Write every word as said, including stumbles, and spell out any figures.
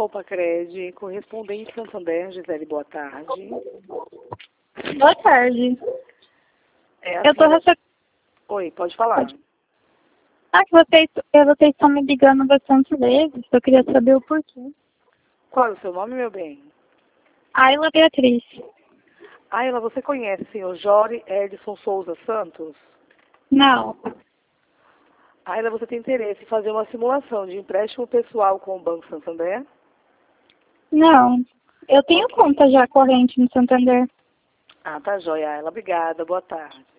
Compacred, correspondente Santander, Gisele, boa tarde. Boa tarde. É eu tô senhora... recebendo... Oi, pode falar. Pode. Ah, que vocês, eh, vocês estão me ligando bastante vezes, eu queria saber o porquê. Qual é o seu nome, meu bem? Ayla Beatriz. Ayla, você conhece o senhor Jorge Edson Souza Santos? Não. Ayla, você tem interesse em fazer uma simulação de empréstimo pessoal com o Banco Santander? Não. Eu tenho Ok. conta já corrente no Santander. Ah, tá joia, Ayla. Obrigada. Boa tarde.